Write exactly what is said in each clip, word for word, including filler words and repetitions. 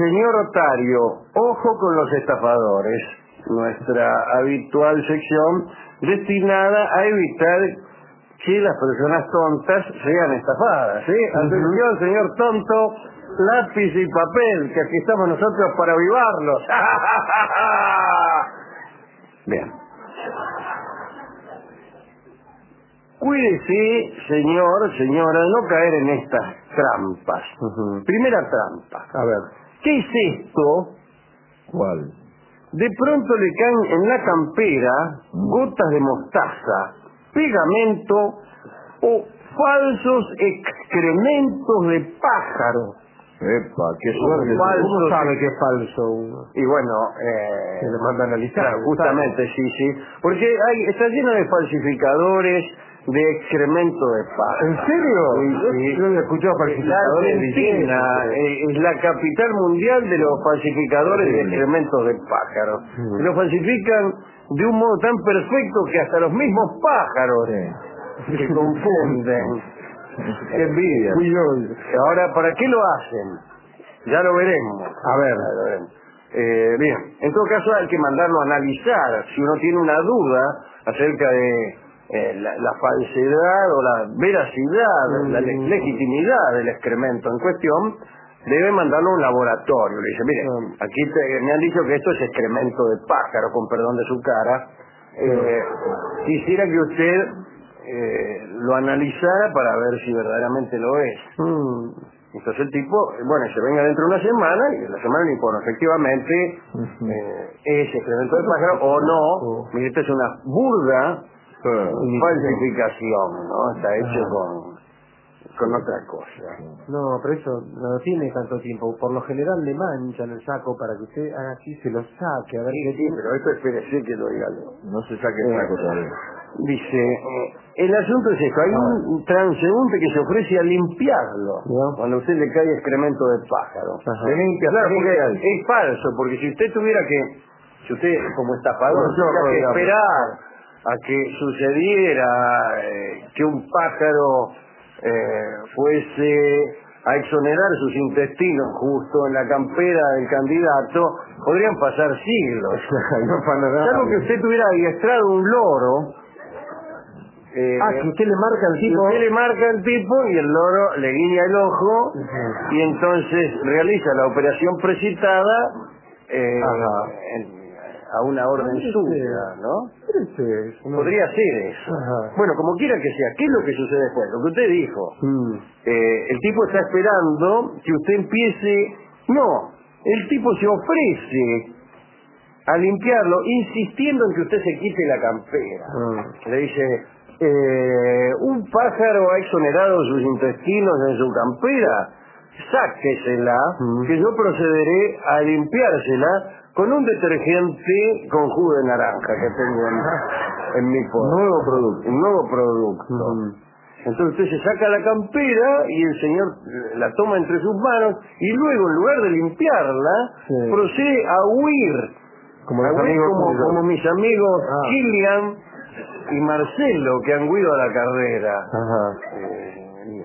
Señor Otario, ojo con los estafadores. Nuestra habitual sección destinada a evitar que las personas tontas sean estafadas, ¿sí? Uh-huh. Atención, señor tonto, lápiz y papel, que aquí estamos nosotros para avivarlos. Bien. Cuídese, señor, señora, de no caer en estas trampas. Uh-huh. Primera trampa. A ver. ¿Qué es esto? ¿Cuál? De pronto le caen en la campera gotas de mostaza, pegamento o falsos excrementos de pájaro. Epa, qué suerte. ¿Cómo sabe que es falso? Y bueno, eh, se le manda a analizar. Claro, justamente, sí, sí. Porque hay, está lleno de falsificadores de excremento de pájaro. ¿En serio? Sí, sí. Yo no he escuchado falsificadores. La Argentina eh, es la capital mundial de los falsificadores sí. de excrementos de pájaro. Sí. Lo falsifican de un modo tan perfecto que hasta los mismos pájaros sí. se confunden. Qué envidia. Ahora, ¿para qué lo hacen? Ya lo veremos. A ver. Ya lo veremos. Eh, bien, en todo caso hay que mandarlo a analizar. Si uno tiene una duda acerca de eh, la, la falsedad o la veracidad, mm. la le legitimidad del excremento en cuestión, debe mandarlo a un laboratorio. Le dice, mire, mm. aquí te, me han dicho que esto es excremento de pájaro, con perdón de su cara. Eh, mm. Quisiera que usted eh, lo analizara para ver si verdaderamente lo es. Mm. Entonces el tipo, bueno, se venga dentro de una semana y en la semana le impone efectivamente uh-huh. eh, ese excremento de pájaro o no. Uh-huh. Mire, esta es una burda uh-huh. falsificación, ¿no? Está hecho uh-huh. con, con otra cosa. No, pero eso no tiene tanto tiempo. Por lo general le manchan el saco para que usted haga así, se lo saque. A ver sí, qué sí, tiene. pero esto espérese que lo diga yo. No se saque el saco todavía. Dice, eh, el asunto es esto, hay un transeúnte que se ofrece a limpiarlo, ¿no? Cuando a usted le cae excremento de pájaro. Se limpia, claro, porque es falso, porque si usted tuviera que, si usted como estafador no, tuviera que no, esperar a que sucediera eh, que un pájaro eh, fuese a exonerar sus intestinos justo en la campera del candidato, podrían pasar siglos. Salvo que usted tuviera adiestrado un loro. Eh, ah, que usted le marca al tipo. Usted le marca al tipo y el loro le guiña el ojo uh-huh. y entonces realiza la operación precitada eh, en, a una orden sí, suya, ¿no? Sí, no? Podría ser eso. Ajá. Bueno, como quiera que sea, ¿qué es lo que sucede después? Lo que usted dijo. Mm. Eh, el tipo está esperando que usted empiece. No, el tipo se ofrece a limpiarlo, insistiendo en que usted se quite la campera. Mm. Le dice. Eh, un pájaro ha exonerado sus intestinos en su campera, sáquesela, mm. que yo procederé a limpiársela con un detergente con jugo de naranja que tengo en, en mi poder. Nuevo producto. Un nuevo producto. Mm. Entonces usted se saca la campera y el señor la toma entre sus manos y luego en lugar de limpiarla, sí. procede a huir. Como, a huir huir como, como mis amigos ah. Kilian y Marcelo, que han huido a la carrera. Ajá. Eh,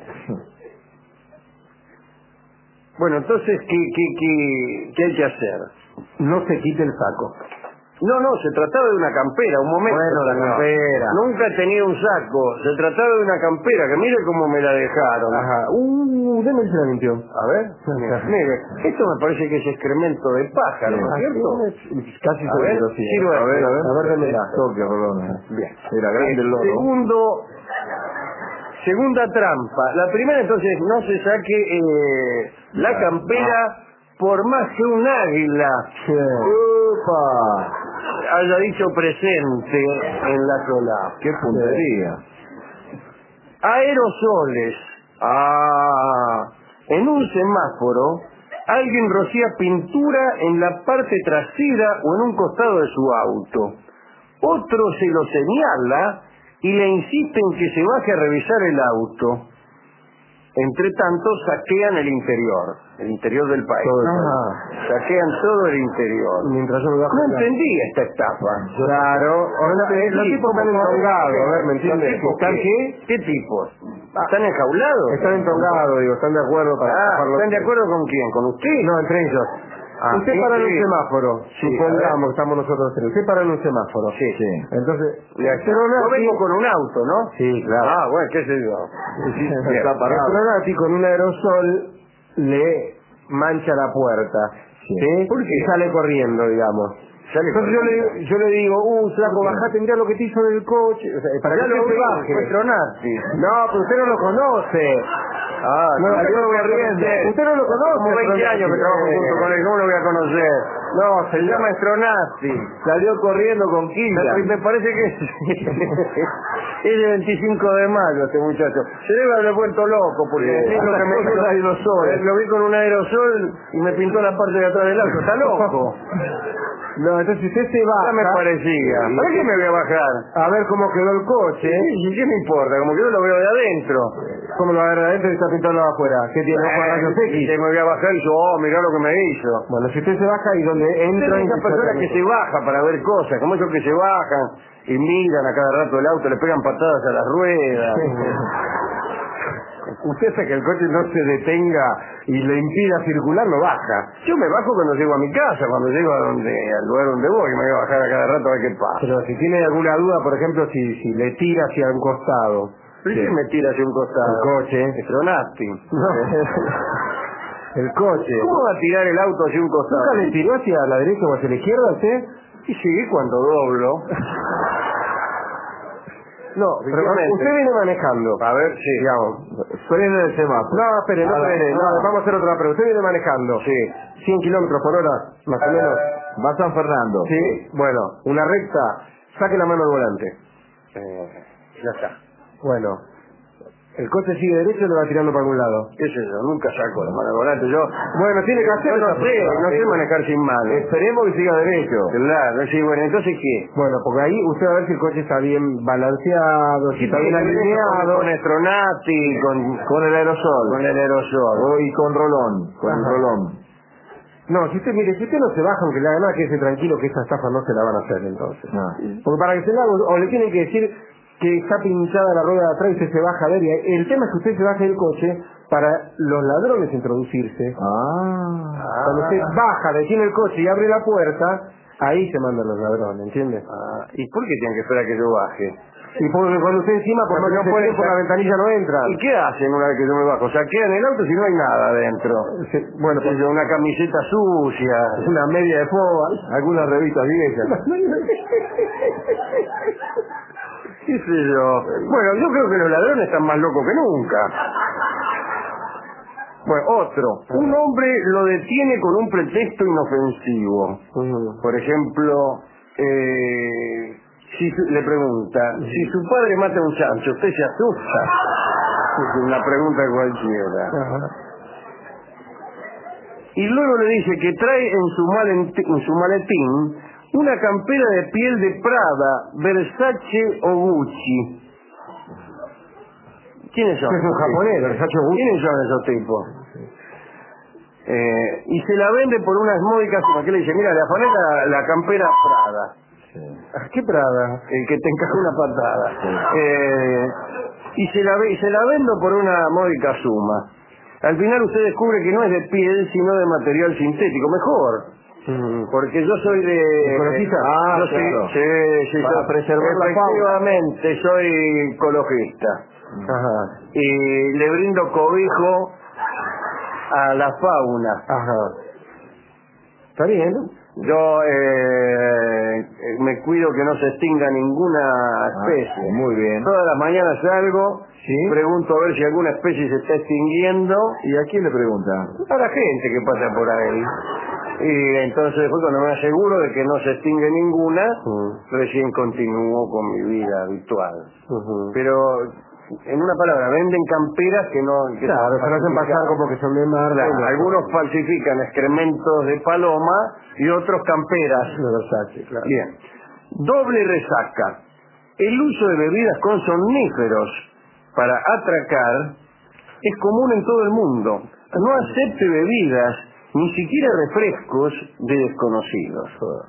bueno, entonces, ¿qué, qué, qué, ¿qué hay que hacer? No se quite el saco. No, no, se trataba de una campera, un momento. Bueno, la no. campera. Nunca tenía un saco, se trataba de una campera, que mire cómo me la dejaron. Ajá. Uh, déme si la limpió. A ver, mire, mire, esto me parece que es excremento de pájaro, ¿no es cierto? Casi a ver, sí. sirve, a ver, a ver, a ver, déme la toque, Rolón. Bien. Era grande el loro. Segundo, segunda trampa. La primera, entonces, no se saque eh, la ah, campera ah. por más que un águila sí. Upa. haya dicho presente en la sola. ¡Qué puntería! Aerosoles. Ah, en un semáforo, alguien rocía pintura en la parte trasera o en un costado de su auto. Otro se lo señala y le insiste en que se baje a revisar el auto. Entre tanto, saquean el interior, el interior del país. Todo el país. Saquean todo el interior. Mientras yo me bajo. No entendía esta estafa. Claro. Los tipos están entongados, a ver, ¿me entiendes? ¿Están qué? ¿Qué tipos? ¿Están enjaulados? Están entongados, digo, están de acuerdo para ah, ¿están de acuerdo con quién? ¿Con usted? No, entre ellos. Ah, usted sí, para en un sí. semáforo, Sí, supongamos, estamos nosotros tres, usted para en un semáforo. Sí, sí. Entonces, Yo vengo con un auto, ¿no? Sí, claro. Ah, bueno, qué sé yo. Sí, Bien. está parado. Stronati con un aerosol le mancha la puerta. Sí. ¿Sí? ¿Por qué? Y sale corriendo, digamos. Sale Entonces yo corriendo. le, yo le digo, uh, flaco, bajate, mirá lo que te hizo en el coche. O sea, para Ya que lo usted vi, se baje. fue Stronati. No, pero usted no lo conoce. Ah, No, ¿cómo salió lo voy a corriendo. conocer? Usted no lo conoce. Como veinte Stronati. años que trabajo junto con él, ¿cómo lo voy a conocer? No, Se señor. llama Stronati. Salió corriendo con Kinga. Me, me parece que es, es el veinticinco de mayo este muchacho. Se debe haber vuelto loco porque Sí. es lo que me hizo, Aerosol. eh, lo vi con un aerosol y me pintó la parte de atrás del auto. Está loco. No, entonces si usted se baja... Ya me parecía. Sí. ¿Para qué me voy a bajar? A ver cómo quedó el coche. ¿Y qué me importa? Como que yo lo veo de adentro. ¿Cómo lo va a ver adentro y está pintado afuera? ¿Qué tiene? ¿Ojo a rayos Eh, X? que me voy a bajar y yo, oh, mirá lo que me hizo. Bueno, si usted se baja y donde entra... Usted es esa persona que se baja para ver cosas, como esos que se bajan y miran a cada rato el auto, le pegan patadas a las ruedas. Usted hace que el coche no se detenga y le impida circular, no baja. Yo me bajo cuando llego a mi casa, cuando llego a donde, al lugar donde voy, me voy a bajar a cada rato a ver qué pasa. Pero si tiene alguna duda, por ejemplo, si, si le tira hacia un costado... ¿Pero si me tira hacia un costado? El coche. Stronati. No. El coche. ¿Cómo va a tirar el auto hacia un costado? ¿Nunca le tiró hacia la derecha o hacia la izquierda usted? Y sí, cuando doblo. No, pero usted viene manejando. A ver, sí. Digamos, frene el semáforo. No, espere, no Ah, frene. No, no. vamos a hacer otra prueba. Usted viene manejando. Sí. cien kilómetros por hora, más o menos. Va a San Fernando. Sí, bueno, una recta. Saque la mano al volante. Eh, ya está. Bueno, ¿el coche sigue derecho o le va tirando para algún lado? ¿Qué sé yo? Nunca saco la mano al volante. Yo Bueno, tiene que hacer yo no esa sé, prueba. no sé manejar sin mano. Esperemos que siga derecho. Claro, sí, bueno, entonces ¿qué? Bueno, porque ahí usted va a ver si el coche está bien balanceado, si está bien alineado. Con Stronati, con, Con el aerosol. con el aerosol. Oh, y con rolón. Con el Ajá. rolón. No, si usted, mire, si usted no se baja, aunque le haga nada, quédese tranquilo que esa estafa no se la van a hacer entonces. Ah. Porque para que se la haga, o le tienen que decir que está pinchada la rueda de atrás y usted se baja a ver, y el tema es que usted se baje del coche para los ladrones introducirse. Ah. Cuando usted baja, detiene el coche y abre la puerta, ahí se mandan los ladrones, ¿entiende? Ah, ¿y por qué tienen que esperar a que yo baje? Y porque cuando usted encima, por más que no puede, por la ventanilla no entra. ¿Y qué hacen una vez que yo me bajo? Saquean el auto si no hay nada adentro. Sí, bueno, Qué sé pues yo, una camiseta sucia. una media de fútbol. Algunas revistas viejas. ¿Qué sé yo? Bueno, yo creo que los ladrones están más locos que nunca. Bueno, otro. Un hombre lo detiene con un pretexto inofensivo. Ujú. Por ejemplo, eh, si su- le pregunta, si su padre mata a un chancho, ¿usted se asusta? Es una pregunta cualquiera. Ajá. Y luego le dice que trae en su, malenti- en su maletín una campera de piel de Prada, Versace o Gucci. ¿Quiénes son? Es un japonés, Versace o Gucci. ¿Quiénes son esos tipos? Eh, y se la vende por unas módicas, que le dice, mira, le afané la, la campera Prada, Ah, ¿qué Prada? el que te encaja una patada. Eh, y se la, ve- se la vendo por una módica suma. Al final usted descubre que no es de piel, sino de material sintético. Mejor. Ujú. Porque yo soy de... ¿Ecologista? Ah, yo soy- claro. sí, sí, Para soy- preservar la fauna. efectivamente, soy ecologista. Ajá. Y le brindo cobijo a la fauna. Ajá. Está bien. Yo eh, me cuido que no se extinga ninguna especie. Ah, muy bien. Todas las mañanas salgo, Sí. pregunto a ver si alguna especie se está extinguiendo. ¿Y a quién le pregunta? A la gente que pasa por ahí. Y entonces después cuando me aseguro de que no se extingue ninguna, Ujú. recién continúo con mi vida habitual. Ujú. Pero, en una palabra, venden camperas que no... Que Claro, son se lo hacen pasar falsificadas. como que son de mar. Claro, bueno. algunos falsifican excrementos de paloma y otros camperas. De Versace, claro. Bien. Doble resaca. El uso de bebidas con somníferos para atracar es común en todo el mundo. No acepte bebidas, ni siquiera refrescos de desconocidos.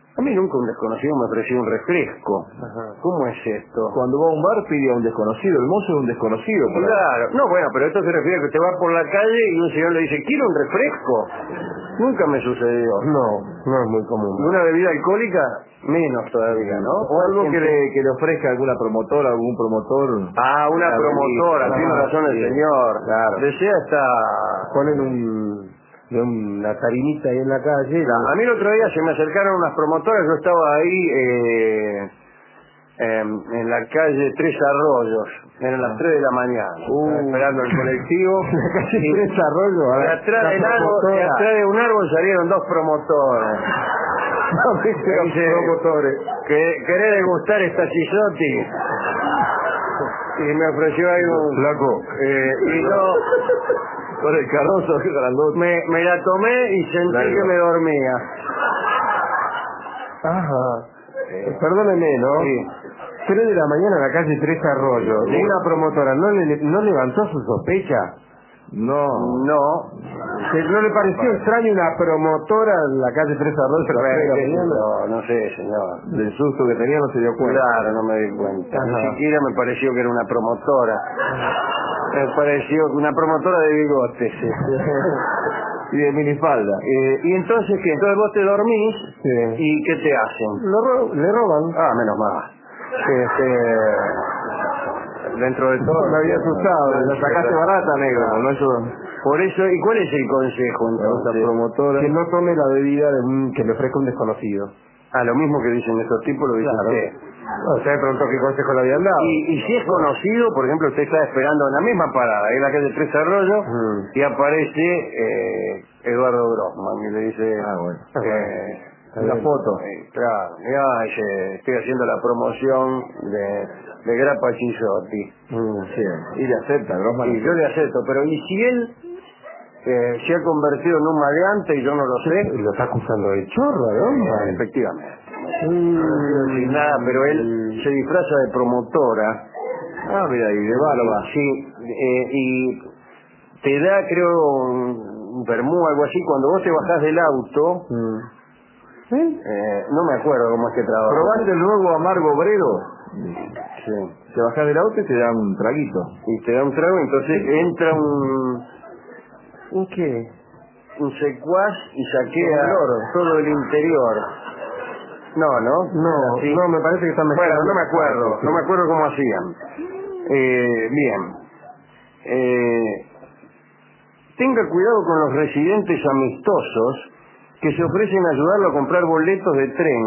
A mí nunca un desconocido me ofreció un refresco. Ajá. ¿Cómo es esto? Cuando va a un bar pide a un desconocido, el mozo es un desconocido. por ahí. Claro, no, bueno, pero esto se refiere a que te va por la calle y un señor le dice, ¿quiere un refresco? Nunca me sucedió. No, no es muy común. ¿Y una bebida alcohólica? Menos todavía, ¿no? O algo que le, que le ofrezca alguna promotora, algún promotor. Ah, una La promotora, revista, tiene ah, razón el sí. señor. Claro. Desea esta... Ponen un, de una tarimita ahí en la calle. A mí el otro día se me acercaron unas promotoras, yo estaba ahí eh, en, en la calle Tres Arroyos, eran las tres de la mañana, Uh. estaba esperando el colectivo. La calle y Tres Arroyos. a de ver, atrás, la del árbol, de promotora. atrás de un árbol salieron dos promotoras. No, que eran Dice, promotores. "¿Que- ¿Querés degustar esta chisotti?" Y me ofreció ahí un... Flaco. Eh, y yo Con el carrozo grandote. me, me la tomé y sentí Claro. que me dormía. Ajá. Eh, Perdóneme, ¿no? Sí. Tres de la mañana en la calle Tres Arroyos. Sí. Una promotora no, le, no levantó su sospecha. No. No. ¿Que ¿No le pareció extraño una promotora en la calle Tres Arroyos a las tres de la mañana? No, no sé, señor. Del susto que tenía no se dio cuenta. Claro, no me di cuenta. Ajá. Ni siquiera me pareció que era una promotora. Me pareció que una promotora de bigotes. sí. Y de minifalda. Eh, y entonces, ¿qué? Entonces vos te dormís Sí. y ¿qué te hacen? Lo ro- le roban. Ah, menos mal. Este, dentro de todo... Me había asustado. La sacaste barata, negro. No eso. Por eso, ¿y cuál es el consejo La entonces? promotora. Que no tome la bebida de un, que le ofrezca un desconocido. Ah, lo mismo que dicen estos tipos lo dice Claro. usted. Usted me preguntó qué consejo le habían dado. Y, y si es conocido, por ejemplo, usted está esperando en la misma parada, en la calle Tres Arroyos, Mm. y aparece eh, Eduardo Grossman y le dice... Ah, bueno. eh, Una foto. eh, claro, mirá, dice, estoy haciendo la promoción de, de Grappa Chisotti. Mm. Sí. Y le acepta, broma. Y yo le acepto, pero ¿y si él eh, se ha convertido en un maleante y yo no lo sé? Lo está acusando de chorro, ¿no? Eh, efectivamente. Mm. No quiero decir nada, pero él se disfraza de promotora. Ah, mira, y de barba. Sí, eh, y te da, creo, un vermú, algo así, cuando vos te bajás del auto, Mm. ¿Sí? eh, no me acuerdo cómo es que trabaja. ¿Probaste el nuevo amargo obrero? Sí. Te bajás del auto y te dan un traguito. Y te da un trago, entonces entra un, ¿Un qué? un secuaz y saquea Un loro. todo el interior. No, ¿no? No, Sí. no, me parece que está mejor. Bueno, no me acuerdo, no me acuerdo cómo hacían. Eh, bien. Eh, tenga cuidado con los residentes amistosos que se ofrecen a ayudarlo a comprar boletos de tren.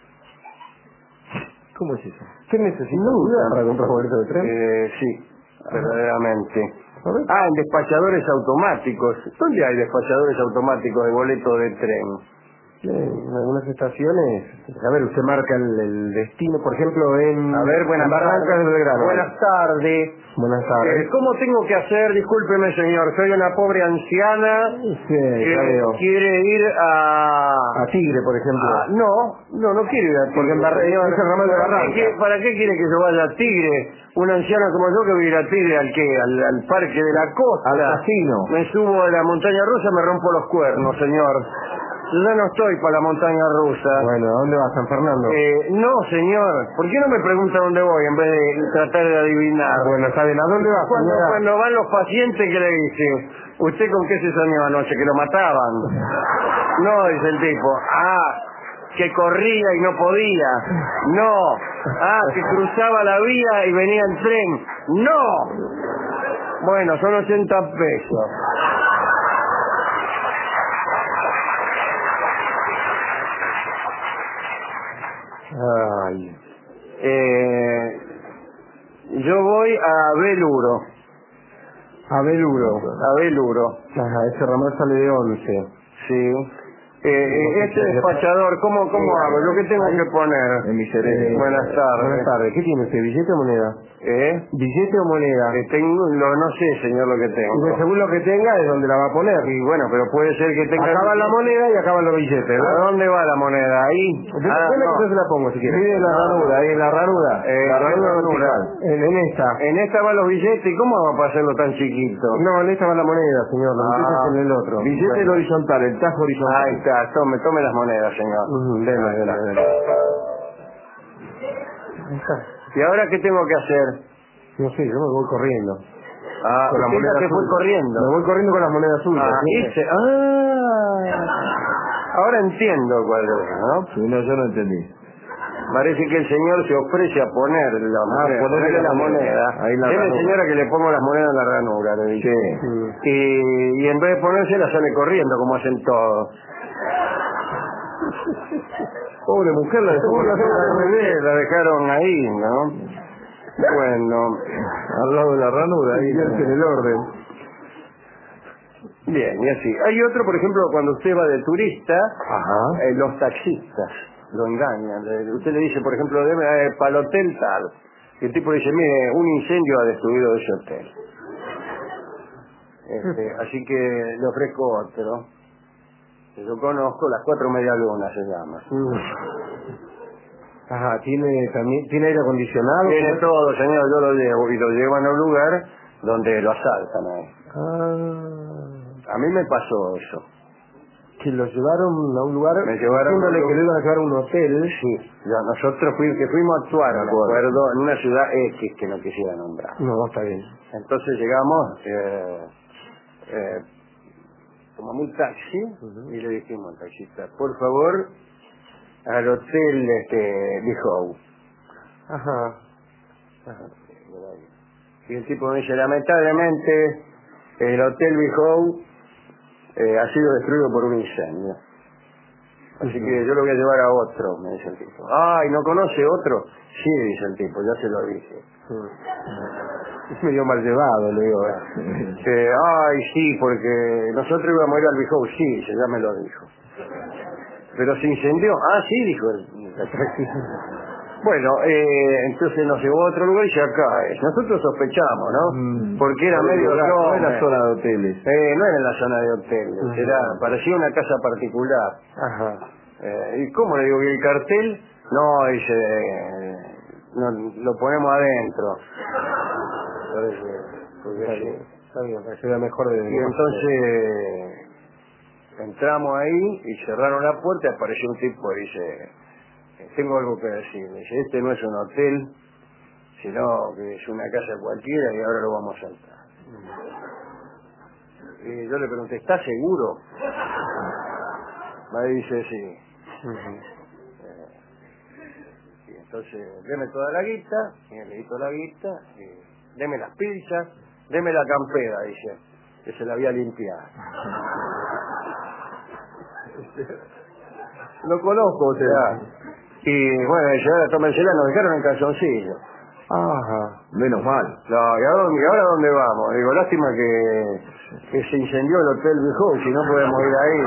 ¿Cómo es eso? ¿Qué necesita ayuda para comprar boletos de tren? Eh, sí, verdaderamente. A ver. Ah, en despachadores automáticos. ¿Dónde hay despachadores automáticos de boletos de tren? Eh, en algunas estaciones, a ver, usted marca el, el destino, por ejemplo, en, A ver, buenas en Barrancas tardes. de Belgrano. Buenas tardes. Buenas tardes. Eh, ¿Cómo tengo que hacer? Discúlpeme, señor. Soy una pobre anciana Sí, que creo. quiere ir a... A Tigre, por ejemplo. Ah, no, no, no quiero ir a Tigre. Porque en Barra- señor. es el ramal de ¿Para Barranca. qué- ¿Para qué quiere que yo vaya a Tigre? Una anciana como yo que voy a ir a Tigre, ¿al qué? ¿Al, al parque de la costa? Al casino. Me subo a la montaña rusa, me rompo los cuernos, señor. Yo ya no estoy para la montaña rusa. Bueno, ¿a dónde va? ¿San Fernando? Eh, no, señor. ¿Por qué no me pregunta dónde voy en vez de tratar de adivinar? Ah, bueno, está bien. ¿A dónde va, Cuando, señora? cuando van los pacientes, ¿qué le dice? ¿Usted con qué se soñó anoche? ¿Que lo mataban? No, dice el tipo. Ah, que corría y no podía. No. Ah, que cruzaba la vía y venía el tren. No. Bueno, son ochenta pesos. Ay. Eh, yo voy a Beluro. A Beluro. A Beluro. Ajá, ese ramal sale de once. Sí. Eh, eh, este despachador, ¿cómo, cómo hago? ¿Yo qué tengo que poner? En mi cerebro. Eh, Buenas tardes. Buenas tardes. ¿Qué tiene usted? ¿Billete o moneda? ¿Eh? ¿Billete o moneda? Que tengo, lo, no sé, señor, lo que Y tengo. de según lo que tenga es donde la va a poner. Y bueno, pero puede ser que tenga... Acaba la moneda y acaban los billetes, ¿A ¿no? dónde va la moneda? Ahí. Usted Ah, pone no. que yo se la pongo si quiere. Mire la ranura, ahí en la ranura. Eh, la ranura ¿qué ranura? vertical. En, en esta. En esta van los billetes. ¿Y cómo vamos a hacerlo tan chiquito? No, en esta va la moneda, señor. Los Ah. billetes en el otro. Billete el horizontal, el tajo horizontal. Ahí está. acá, tome, tome las monedas, señor. Uh, deme, deme, deme. ¿Y ahora qué tengo que hacer? No sé, yo me voy corriendo. Ah, Con la usted moneda ya se fue suya. corriendo. Me voy corriendo con las monedas suyas. Ah, ¿sí? ese- ah, ahora entiendo cuál es, ¿no? Sí, no, yo no entendí. Parece que el señor se ofrece a poner la Ah, moneda, ponerle ponerle la la moneda. moneda. Ahí la Deme, ranura. señora, que le pongo las monedas en la ranura, le dice. Sí. Y, y en vez de ponérsela sale corriendo, como hacen todos. Pobre mujer, la dejó con la Pobre mujer, la dejaron ahí, ¿no? Bueno, Al lado de la ranura, ahí. en el orden. bien, y así. Hay otro, por ejemplo, cuando usted va de turista, Ajá. eh, los taxistas lo engañan. Le- Usted le dice, por ejemplo, deme eh, para el hotel tal. Y el tipo dice, mire, un incendio ha destruido ese hotel. Este, así que le ofrezco otro. Que yo conozco, las cuatro medialunas se llama. Ajá, tiene también, tiene aire acondicionado. Tiene todo, señor, yo lo llevo. Y lo llevan a un lugar donde lo asaltan ahí. Ah, A mí me pasó eso. que lo llevaron a un lugar, Me llevaron diciéndole a un- que lo iban a llevar a un hotel. Sí, ya nosotros fuimos, que fuimos a actuar, De me acuerdo. acuerdo, en una ciudad X que no quisiera nombrar. No, está bien. Entonces llegamos, eh, eh, tomamos un taxi y le dijimos al taxista, por favor, al hotel este, Bijou. Ajá. Y el tipo me dice, lamentablemente, el hotel Bijou eh, ha sido destruido por un incendio. Así Ujú. que yo lo voy a llevar a otro, me dice el tipo. Ay, ¿no conoce otro? Sí, dice el tipo, ya se lo dije. Es medio mal llevado, le digo. Que, ay, sí, porque nosotros íbamos a ir al Bijou, sí, dice, ya me lo dijo. Pero se incendió. Ah, sí, dijo el el taxista. Bueno, eh, entonces nos llevó a otro lugar y dice, acá es. Nosotros sospechamos, ¿no? Mm. Porque era No, medio no, no es la enorme. zona de hoteles. Eh, no era en la zona de hoteles, Ujú. era, parecía una casa particular. Ajá. Eh, ¿Y cómo le digo que el cartel? No, dice, eh, no, lo ponemos adentro. Parece, porque Está sí. bien, está bien, para que sea mejor de... Y entonces entramos ahí y cerraron la puerta y apareció un tipo y dice, tengo algo que decir. Dice, este no es un hotel, sino que es una casa cualquiera y ahora lo vamos a entrar. Y yo le pregunté, ¿está seguro? Me dice, sí. Ujú. Y entonces, deme toda la guita, y le quito la guita, y deme las pizzas, deme la campera, dice, que se la había limpiado. Lo conozco, o sea. Ya. Y bueno, dice, ahora tómensela, nos dejaron en calzoncillo. Ajá. Menos mal. No, ¿y ahora, ¿y ahora dónde vamos? Digo, lástima que, que se incendió el Hotel Bijou, si no podemos ir ahí.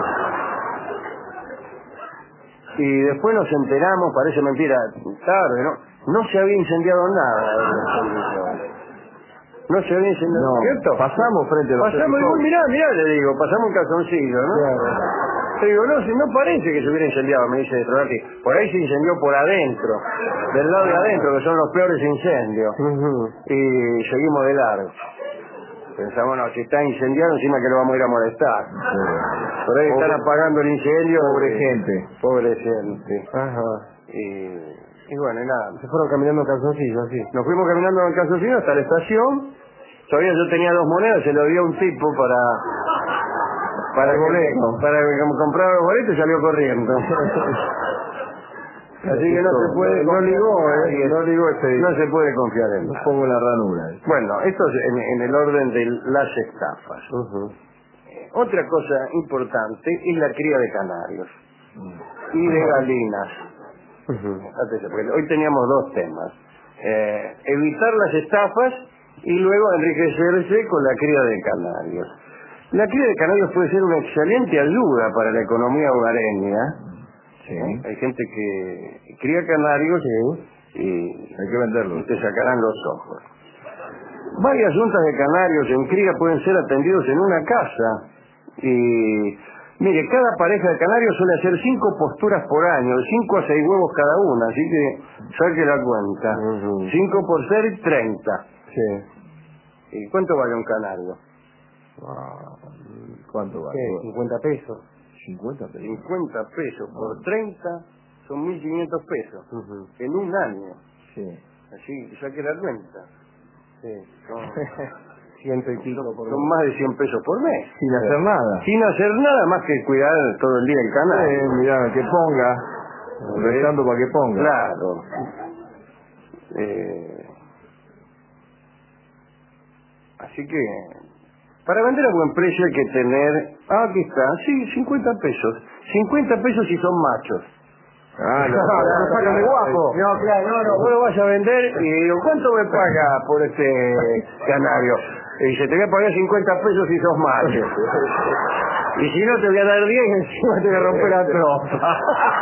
Y después nos enteramos, parece mentira, tarde, ¿no? No se había incendiado nada el Hotel Bijou. No se había incendiado, No, ¿cierto? pasamos frente al Hotel Pasamos, Bijou. digo, mirá, mirá, le digo, pasamos un calzoncillo, ¿no? Claro. Le digo, no, si no parece que se hubiera incendiado, me dice Tronati. Por ahí se incendió por adentro, del lado de adentro, que son los peores incendios. Ujú. Y seguimos de largo. Pensamos, no, si está incendiado, encima que lo vamos a ir a molestar. Por ahí están Pobre- apagando el incendio. Pobre eh, gente. Pobre gente. Ajá. Y, y bueno, y nada. Se fueron caminando en calzoncillos, así. Nos fuimos caminando en el calzoncillo hasta la estación. Todavía yo tenía dos monedas, se lo dio a un tipo para... Para, El que, boleto. para que me comprara los boletos y salió corriendo. Así que no se puede... No confiar ligó, en ¿eh? nadie. No ligó este... No se puede confiar en Nos nada. pongo la ranura. Bueno, esto es en, en el orden de las estafas. Ujú. Otra cosa importante es la cría de canarios y de galinas. Ujú. Fíjate, porque hoy teníamos dos temas. Eh, evitar las estafas y luego enriquecerse con la cría de canarios. La cría de canarios puede ser una excelente ayuda para la economía hogareña. Sí. ¿Eh? Hay gente que cría canarios y, Hay que venderlos. y te sacarán los ojos. Varias yuntas de canarios en cría pueden ser atendidos en una casa. Y mire, cada pareja de canarios suele hacer cinco posturas por año, de cinco a seis huevos cada una, así que saque la cuenta. Ujú. Cinco por seis, treinta. Sí. ¿Y cuánto vale un canario? Ah, ¿Cuánto vale? ¿qué? cincuenta pesos. cincuenta pesos. cincuenta pesos por treinta son mil quinientos pesos. Uh-huh. En un año. Sí. Así, saque la cuenta. Sí. Son, Ciento y pico por son mes. más de cien pesos por mes. Sin hacer nada. Sin hacer nada más que cuidar todo el día el canal. Eh, mirá, que ponga. Rezando para que ponga. Claro. Eh, así que, para vender a buen precio hay que tener... Ah, aquí está. Sí, cincuenta pesos. cincuenta pesos si son machos. Ah, no. Lo sacan de guapo. No, claro, no, no, vos lo vas a vender y digo, ¿cuánto me paga por este canario? Y dice, te voy a pagar cincuenta pesos si sos macho. Y si no, te voy a dar diez y encima te voy a romper la trompa.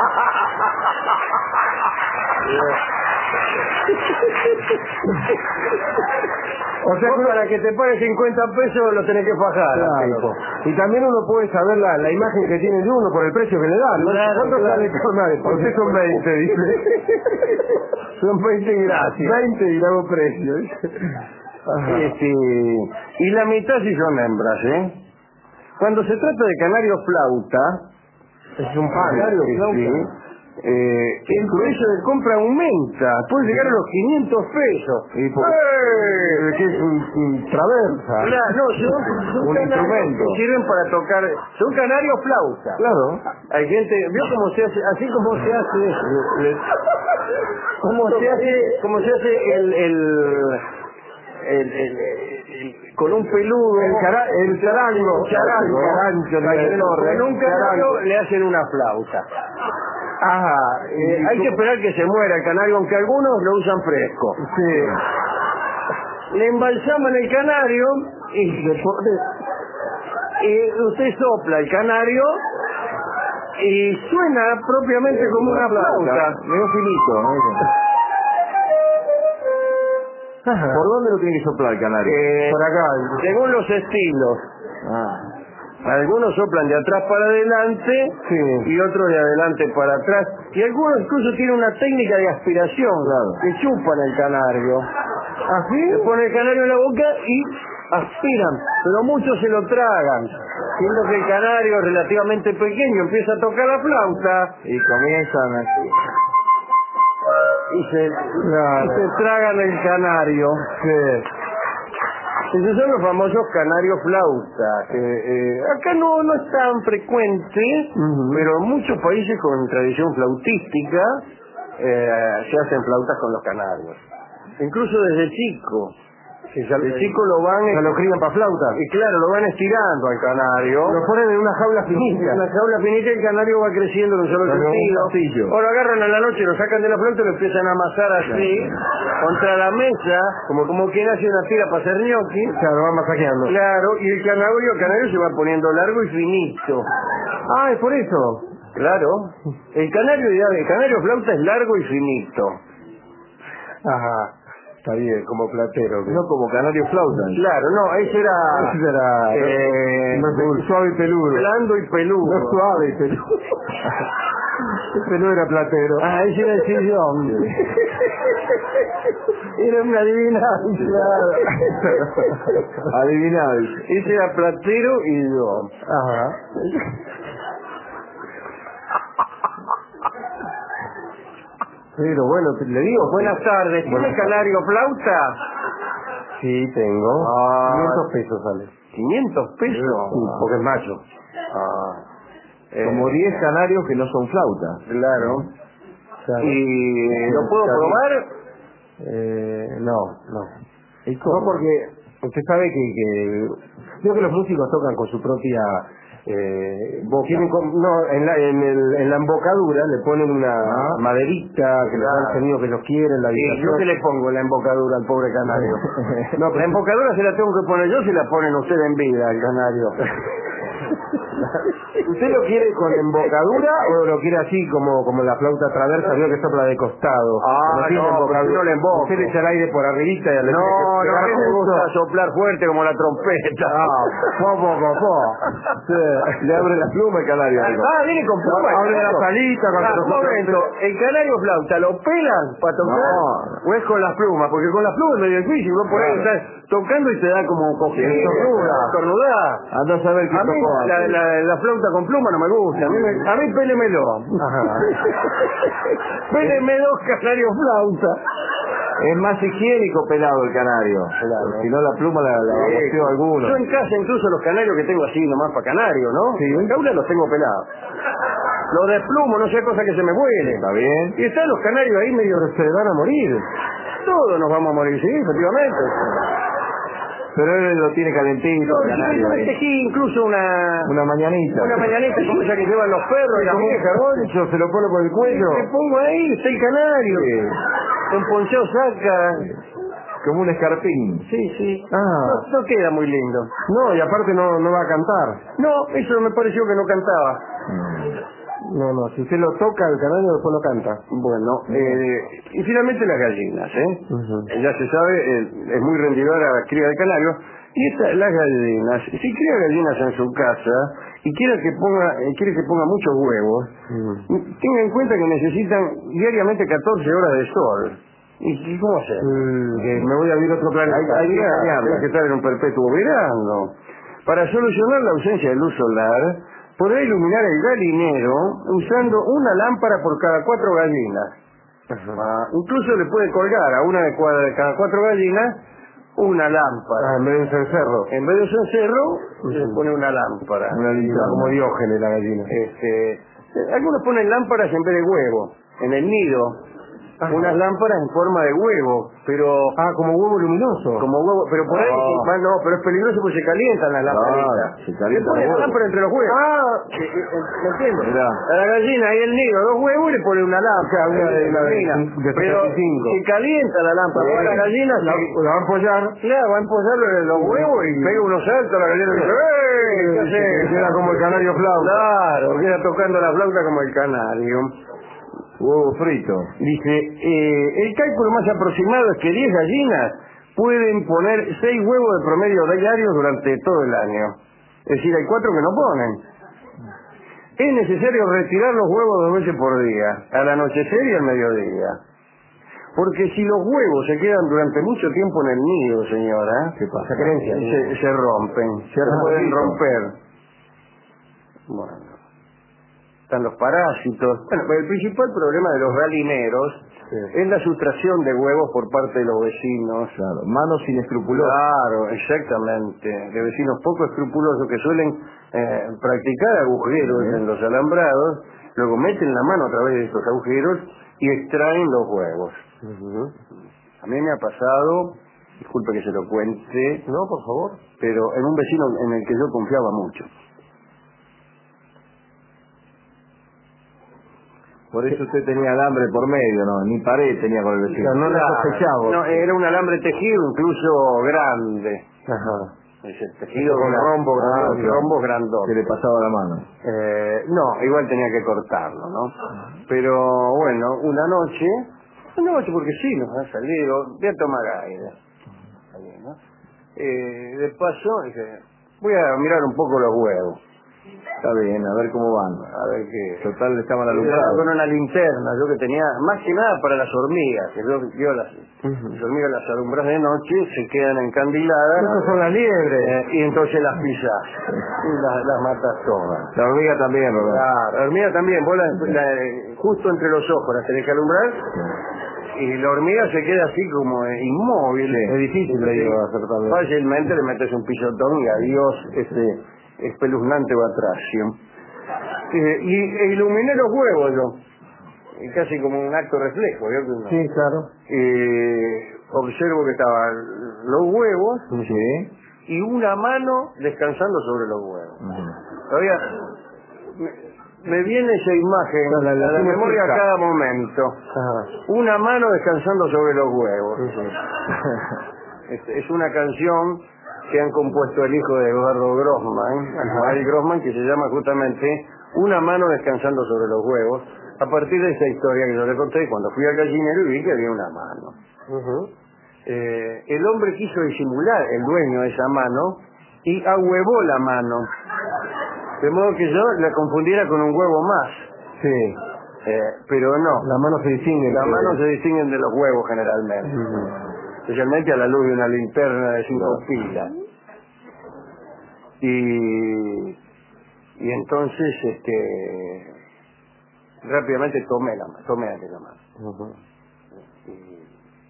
O sea, vos para que te pague cincuenta pesos lo tenés que fajar. Claro. Y también uno puede saber la, la imagen que tiene de uno por el precio que le dan, ¿no? Claro, ¿Cuánto claro. sale con nadie? ¿Por qué son veinte, dice? Son veinte gracias. veinte y luego precio. Ajá. Este, y la mitad si son hembras, ¿eh? Cuando se trata de canario flauta, Es un pan. canario Sí, flauta, sí. eh, el precio de compra aumenta, puede llegar a los quinientos pesos. ¿Y por ¡Eh! qué es un, un traversa? Claro, no, son, son Un canarios instrumento. que sirven para tocar, son canarios flauta. Claro. Hay gente, ¿vio cómo se hace? Así como se hace, le- cómo se hace, cómo se hace el, el, el, el- el- con un peludo, El cara- el charango. el charango, El charancho de Con- torre, con un el canario charango. le hacen una flauta. Ajá. Eh, hay que esperar que se muera el canario, aunque algunos lo usan fresco. Sí. Le embalsaman el canario y, y usted sopla el canario y suena propiamente como una flauta. Medio finito, ¿no? Ajá. ¿Por dónde lo tiene que soplar el canario? Eh, Por acá. según los estilos. Ah. Algunos soplan de atrás para adelante Sí. y otros de adelante para atrás. Y algunos incluso tienen una técnica de aspiración, Claro. que chupan el canario. ¿Así? Le ponen el canario en la boca y aspiran, pero muchos se lo tragan. Siendo que el canario es relativamente pequeño, empieza a tocar la flauta Y comienzan así. y se, Claro. y se tragan el canario. Sí. Esos son los famosos canarios flauta, que eh, acá no, no es tan frecuente, Ujú. pero en muchos países con tradición flautística eh, se hacen flautas con los canarios. Incluso desde chico. De chico lo van... ¿Se lo crían para flauta? Y claro, lo van estirando al canario. Lo ponen en una jaula finita. En la jaula finita el canario va creciendo en un solo Como un sentido. castillo. O lo agarran a la noche, lo sacan de la flauta y lo empiezan a amasar así, contra la mesa, como, como quien hace una tira para hacer gnocchi. Claro, va masajeando. Claro, y el canario, el canario se va poniendo largo y finito. Ah, es por eso. Claro. El canario, el canario flauta es largo y finito. Ajá. Está bien, como platero. No como canario flauta. Claro, no, ese era... Ese era eh, más de- suave y peludo. blando y peludo. No suave y peludo. Ese no era platero. Ah, ese era el sillón. Era una adivinanza. Adivinado. Ese era platero y yo. Ajá. Pero bueno, le digo, Buenas tardes. ¿Tiene Buenas canario flauta? sí, tengo. Ah. quinientos pesos sale. ¿quinientos pesos? Sí, porque es macho. Ah. Eh, Como diez canarios que no son flautas. Claro. Claro. ¿Y lo puedo Claro. probar? Eh, no, no. ¿Y No, cómo? porque usted sabe que, que creo que los músicos tocan con su propia eh, Boca. tienen con- no, en la, en, el, en la embocadura le ponen una Ah. maderita que les da el Claro. sonido que ellos quieren, la Sí, ¿yo vibración. qué le pongo en la embocadura al pobre canario? No, La pero embocadura se la tengo que poner yo, se la ponen usted en vida, el canario. ¿usted lo quiere con embocadura o lo quiere así como como la flauta traversa, veo que sopla de costado? Ah, tiene no, embocadura. porque no le emboco. Usted le echa el aire por arribita y le No, tiene que no pegar me justo. gusta soplar fuerte como la trompeta. Ah, po, po, po, po. Sí. Le abre la pluma el canario. algo. Ah, viene con pluma. Abre el la canario. salita cuando Ah, un nosotros- momento, el canario flauta, ¿lo pelan para tocar? No. ¿O es con las plumas? Porque con las plumas es medio difícil, ¿no? Por ahí Claro. está tocando y te da como coger. Estornuda. Estornudar. Anda a saber qué A mí tocó. la, la, la flauta con pluma no me gusta. A mí, me- a mí pélemelo. Péleme dos canarios flauta. Es más higiénico pelado el canario. Claro. Si no, la pluma la, la Sí. volteo alguno. Yo en casa incluso los canarios que tengo así nomás para canario, ¿no? Sí. En jaula los tengo pelados. Los desplumo, no sea cosa que se me vuele. ¿Está bien? Y están los canarios ahí medio... Se van a morir. Todos nos vamos a morir, sí, efectivamente. Pero él lo tiene calentito. Yo, el yo, canario, yo me ¿eh? tejí incluso una... Una mañanita. Una mañanita como esa que llevan los perros y las viejas, ¿no? Se lo pone por el cuello. Me pongo ahí, está el canario. Sí. Un ponchado saca. Como un escarpín. Sí, sí. Ah. No, no queda muy lindo. No, y aparte no, no va a cantar. No, eso me pareció que no cantaba. No, no, si usted lo toca el canario después lo canta. Bueno, eh, y finalmente las gallinas, ¿eh? Ujú. Ya se sabe, eh, es muy rendidora la cría de canario. Y esta, las gallinas, si cría gallinas en su casa y quiere que ponga, eh, quiere que ponga muchos huevos, Mm. tenga en cuenta que necesitan diariamente catorce horas de sol. ¿Y y cómo hacer? Mm, Que me voy a abrir otro planeta. Hay- hay que Mira, cambiarla. tengo que estar en un perpetuo verano. Para solucionar la ausencia de luz solar, podrá iluminar el gallinero usando una lámpara por cada cuatro gallinas. Ah, incluso le puede colgar a una de, cua- de cada cuatro gallinas una lámpara. Ah, en vez de un cencerro. En vez de un cencerro, le pone una lámpara. Una linterna. Como Diógenes la gallina. Este, eh, algunos ponen lámparas en vez de huevo, en el nido. Ajá. Unas lámparas en forma de huevo, pero Ah, como huevo luminoso. como huevo, pero por ahí, Ah. sí, va, no, pero es peligroso porque se calientan las lamparitas. Ah, se calientan Le pone los la huevos. lámpara entre los huevos. Ah, Eh, eh, eh, ¿Me entiendes? Mirá. A la gallina y el nido, dos huevos y le pone una lámpara. Una de- una de- Gallina. de Pero setenta y cinco. se calienta la lámpara. Sí. La gallina La, se- la va a apoyar. claro, va a empezarle los huevos y pega unos saltos a la gallina y dice, ¡eh! ¿Qué haces? Queda como el canario flauta. Claro, queda tocando la flauta como el canario. Huevo frito. Dice, eh, el cálculo más aproximado es que diez gallinas pueden poner seis huevos de promedio diarios durante todo el año. Es decir, hay cuatro que no ponen. Es necesario retirar los huevos dos veces por día, al anochecer y al mediodía. Porque si los huevos se quedan durante mucho tiempo en el nido, señora, ¿Qué pasa? se, se rompen, se Ah, pueden sí. romper. Bueno, están los parásitos. Bueno, pero el principal problema de los galineros es la sustracción de huevos por parte de los vecinos. Claro. Manos inescrupulosas. Claro, exactamente. De vecinos poco escrupulosos que suelen eh, practicar agujeros Sí. en los alambrados, luego meten la mano a través de estos agujeros y extraen los huevos. A mí me ha pasado, disculpe que se lo cuente, No, por favor. pero en un vecino en el que yo confiaba mucho. Por eso usted tenía alambre por medio, ¿no? Ni pared tenía con el vecino. No la sospechaba. No, era un alambre tejido incluso grande. Ajá. Ese tejido Con con rombo ah, grandote. rombos Que grandotes. le pasaba la mano. Eh, no, igual tenía que cortarlo, ¿no? Pero bueno, una noche, una noche porque sí, nos ha salido, voy a tomar aire. Salí, ¿no? Eh, de paso, dije, voy a mirar un poco los huevos. Está bien, a ver cómo van. A ver qué... Total, estaban Con alumbrados. una linterna, yo que tenía, más que nada para las hormigas, que yo, yo las, las hormigas las alumbras de noche, se quedan encandiladas, Esas son las liebres. eh, y entonces las pisas, y las, las matas todas. La hormiga también, Roberto. Claro, la hormiga también, vos la- la- justo entre los ojos las tenés que alumbrar, y la hormiga se queda así como eh, inmóvil. Es difícil, le digo, hacer también. Fácilmente le metes un pisotón y adiós ese espeluznante batracio. Eh, y e iluminé los huevos yo, y casi como un acto reflejo, ¿vio? Sí, claro. Eh, observo que estaban los huevos Sí. y una mano descansando sobre los huevos. Ujú. Todavía me, me viene esa imagen La- la- la a la tiene memoria a fresca. cada momento. Ajá. Una mano descansando sobre los huevos. Es, es una canción que han compuesto el hijo de Eduardo Grossman, Ismael Grossman, que se llama justamente Una mano descansando sobre los huevos, a partir de esa historia que yo le conté cuando fui al gallinero y vi que había una mano. Ujú. Eh, el hombre quiso disimular el dueño de esa mano y ahuevó la mano, de modo que yo la confundiera con un huevo más. Sí. Eh, pero no, Las manos se distinguen. las pero- manos se distinguen de los huevos generalmente. Ujú. especialmente a la luz de una linterna de cinco pilas. Y, y entonces, este, rápidamente tomé la mano, tomé aquella mano. Uh-huh. Y,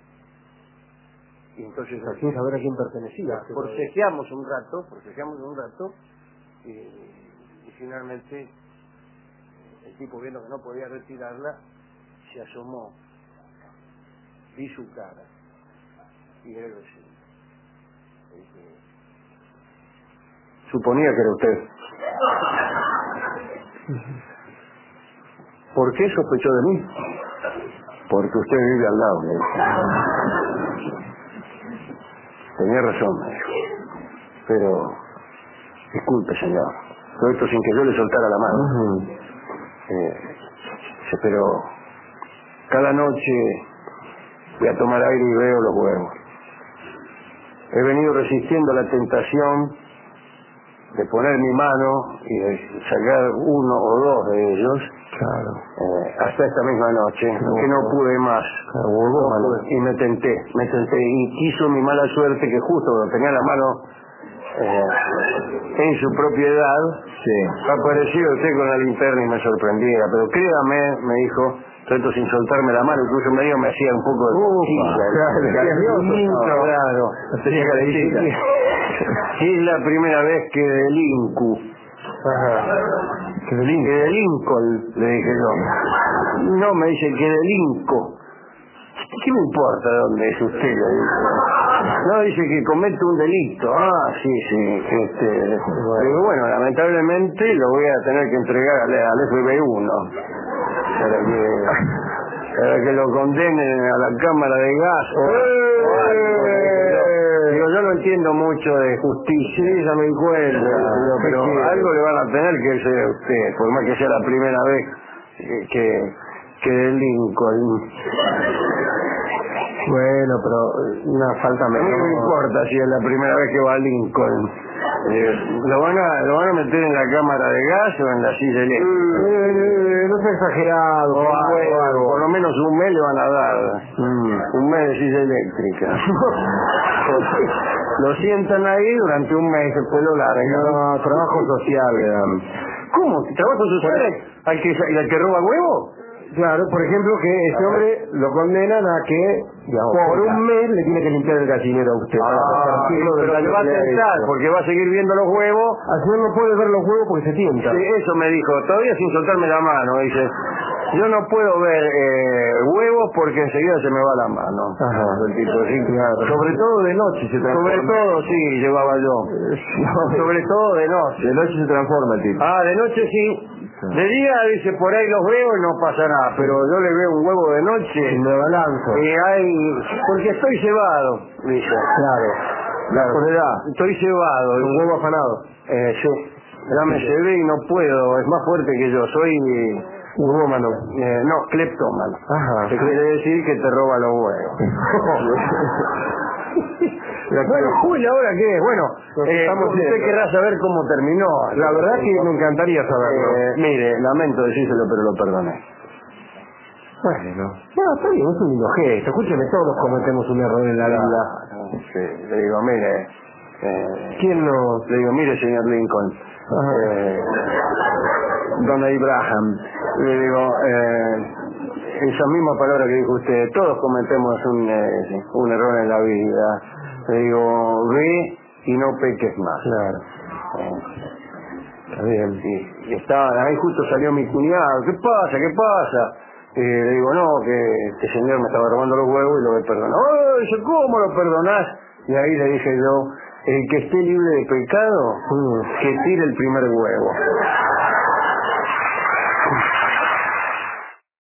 y entonces, sin saber a quién pertenecía. forcejeamos un rato, forcejeamos un rato, y, y finalmente el tipo, viendo que no podía retirarla, se asomó, vi su cara, y era lo siguiente. Dije, suponía que era usted. ¿Por qué sospechó de mí? Porque usted vive al lado, me dijo. Tenía razón, me dijo. Pero, disculpe, señor, todo esto sin que yo le soltara la mano. Uh-huh. eh, dice, pero cada noche voy a tomar aire y veo los huevos. He venido resistiendo la tentación de poner mi mano y de sacar uno o dos de ellos, claro. eh, hasta esta misma noche, no, que no pude más. Claro, no pude, y me tenté, me tenté, y quiso mi mala suerte que justo cuando tenía la mano eh, en su propiedad, sí. apareció usted con la linterna y me sorprendiera, pero créame, me dijo, todo sin soltarme la mano, incluso medio me hacía un poco de cosquilla, claro, claro, tenía carecita. Es la primera vez que delinco. Ajá. Que delinco. Que delinco, le dije yo. No, me dice que delinco. ¿Qué me importa de dónde es usted? Le dije. No, dice que comete un delito. Ah, sí, sí. Este, bueno. bueno, lamentablemente lo voy a tener que entregar al, al F B I uno. Para que, para que lo condenen a la cámara de gas. O, ¡Eh! o algo. Digo, yo no entiendo mucho de justicia, sí, ya me encuentro, pero, pero sí, algo le van a tener que hacer a usted, por más que sea la primera vez que, que, que delinco. Bueno, pero una falta menor. No me importa si es la primera vez que va a Lincoln. Eh, ¿lo, van a, ¿Lo van a meter en la cámara de gas o en la silla eléctrica? Eh, no sea exagerado. O algo, algo. Por lo menos un mes le van a dar. Mm. Un mes de silla eléctrica. Lo sientan ahí durante un mes, después lo largan. No, trabajo social. ¿Cómo? ¿Trabajo social al que, al que roba huevo? Claro, por ejemplo, que ese hombre lo condenan a que digamos, por un mes le tiene que limpiar el gallinero a usted. Ah, sí, pero se va a tentar, porque va a seguir viendo los huevos. Así no puede ver los huevos porque se tienta. Sí, eso me dijo, todavía sin soltarme la mano. Dice, yo no puedo ver eh, huevos porque enseguida se me va la mano. Ajá. El tipo, sí, claro. Sobre todo de noche se transforma. Sobre todo, sí, llevaba yo. No, Sobre todo de noche. De noche se transforma el tipo. Ah, de noche sí. De día, dice, por ahí los veo y no pasa nada, pero yo le veo un huevo de noche y me balanzo. Y hay... porque estoy cebado, dice. Claro. Claro. Por edad. Estoy cebado. Un huevo afanado. Eh, sí. Ya me cebé y no puedo, es más fuerte que yo, soy... huevómano. Eh, no, cleptómano. Ajá. Que quiere decir que te roba los huevos. Bueno, Julio, ¿ahora qué? Bueno, eh, usted viendo. Querrá saber cómo terminó. La verdad que me encantaría saberlo. Eh, mire, lamento decírselo, pero lo perdoné. Bueno, bueno, está bien, es un lindo gesto. Escúcheme, todos cometemos un error en la vida. Sí, le digo, mire... Eh, ¿Quién no? Le digo, mire, señor Lincoln, eh, don Abraham, le digo, eh, esa misma palabra que dijo usted, todos cometemos un, eh, un error en la vida. Le digo, ve y no peques más. Claro. Eh, Está bien. y, y estaba, ahí justo salió mi cuñado, ¿qué pasa? ¿Qué pasa? Eh, le digo, no, que este señor me estaba robando los huevos y lo he perdonado. ¡Oh! Dice, ¿cómo lo perdonás? Y ahí le dije yo, el que esté libre de pecado, mm. que tire el primer huevo.